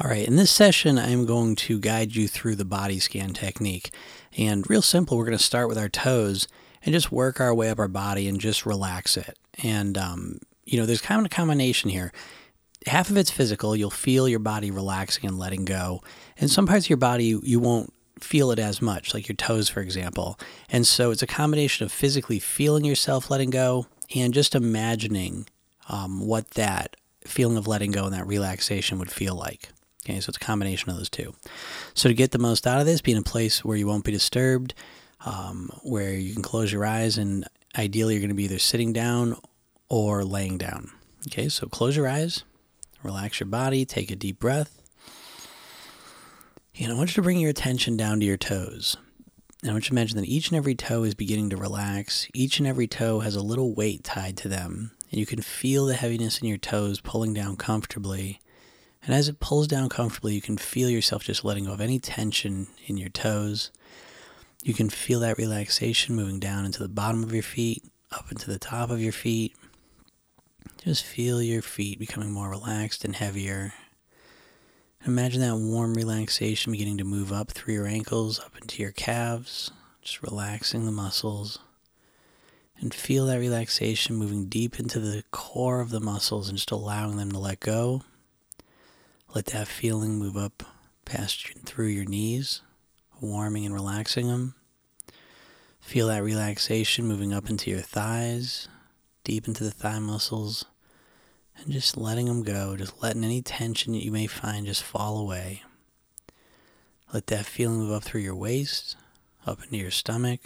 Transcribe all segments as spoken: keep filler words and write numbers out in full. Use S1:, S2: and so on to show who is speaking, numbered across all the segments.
S1: All right, in this session, I'm going to guide you through the body scan technique. And real simple, we're going to start with our toes and just work our way up our body and just relax it. And, um, you know, there's kind of a combination here. Half of it's physical. You'll feel your body relaxing and letting go. And some parts of your body, you, you won't feel it as much, like your toes, for example. And so it's a combination of physically feeling yourself letting go and just imagining um, what that feeling of letting go and that relaxation would feel like. Okay, so it's a combination of those two. So to get the most out of this, be in a place where you won't be disturbed, um, where you can close your eyes, and ideally you're going to be either sitting down or laying down. Okay, so close your eyes, relax your body, take a deep breath. And I want you to bring your attention down to your toes. And I want you to imagine that each and every toe is beginning to relax. Each and every toe has a little weight tied to them. And you can feel the heaviness in your toes pulling down comfortably. And as it pulls down comfortably, you can feel yourself just letting go of any tension in your toes. You can feel that relaxation moving down into the bottom of your feet, up into the top of your feet. Just feel your feet becoming more relaxed and heavier. Imagine that warm relaxation beginning to move up through your ankles, up into your calves, just relaxing the muscles. And feel that relaxation moving deep into the core of the muscles and just allowing them to let go. Let that feeling move up past you, through your knees, warming and relaxing them. Feel that relaxation moving up into your thighs, deep into the thigh muscles, and just letting them go, just letting any tension that you may find just fall away. Let that feeling move up through your waist, up into your stomach,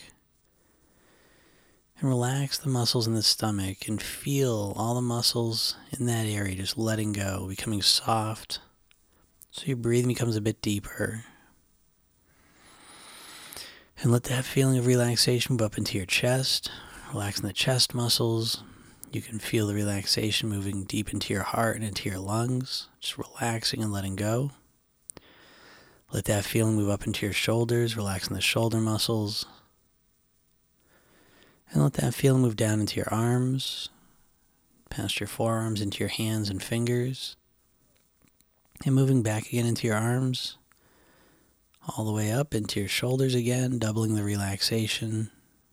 S1: and relax the muscles in the stomach and feel all the muscles in that area just letting go, becoming soft. So your breathing becomes a bit deeper. And let that feeling of relaxation move up into your chest, relaxing the chest muscles. You can feel the relaxation moving deep into your heart and into your lungs, just relaxing and letting go. Let that feeling move up into your shoulders, relaxing the shoulder muscles. And let that feeling move down into your arms, past your forearms, into your hands and fingers. And moving back again into your arms, all the way up into your shoulders again, doubling the relaxation.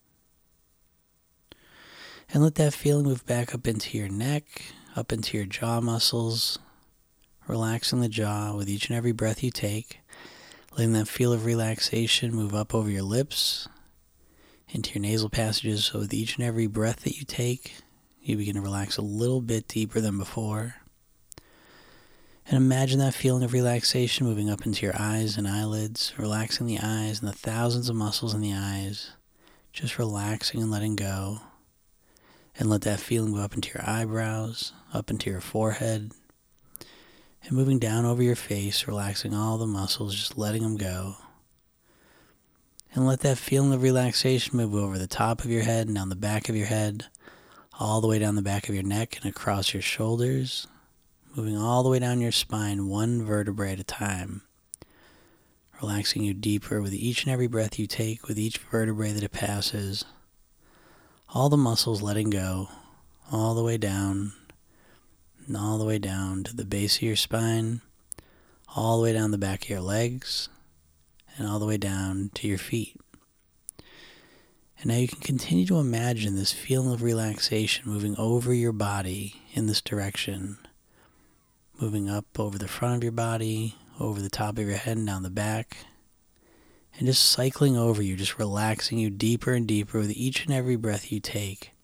S1: And let that feeling move back up into your neck, up into your jaw muscles, relaxing the jaw with each and every breath you take, letting that feel of relaxation move up over your lips, into your nasal passages. So with each and every breath that you take, you begin to relax a little bit deeper than before. And imagine that feeling of relaxation moving up into your eyes and eyelids, relaxing the eyes and the thousands of muscles in the eyes, just relaxing and letting go. And let that feeling move up into your eyebrows, up into your forehead, and moving down over your face, relaxing all the muscles, just letting them go. And let that feeling of relaxation move over the top of your head and down the back of your head, all the way down the back of your neck and across your shoulders, moving all the way down your spine, one vertebrae at a time, relaxing you deeper with each and every breath you take, with each vertebrae that it passes, all the muscles letting go, all the way down, and all the way down to the base of your spine, all the way down the back of your legs, and all the way down to your feet. And now you can continue to imagine this feeling of relaxation moving over your body in this direction, moving up over the front of your body, over the top of your head and down the back, and just cycling over you, just relaxing you deeper and deeper with each and every breath you take.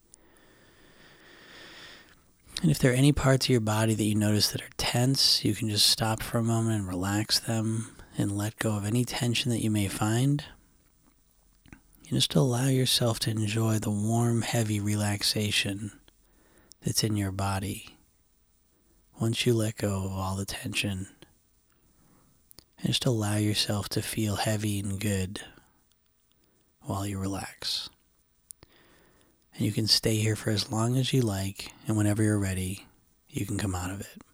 S1: And if there are any parts of your body that you notice that are tense, you can just stop for a moment and relax them and let go of any tension that you may find. And just allow yourself to enjoy the warm, heavy relaxation that's in your body once you let go of all the tension. And just allow yourself to feel heavy and good while you relax. And you can stay here for as long as you like, and whenever you're ready, you can come out of it.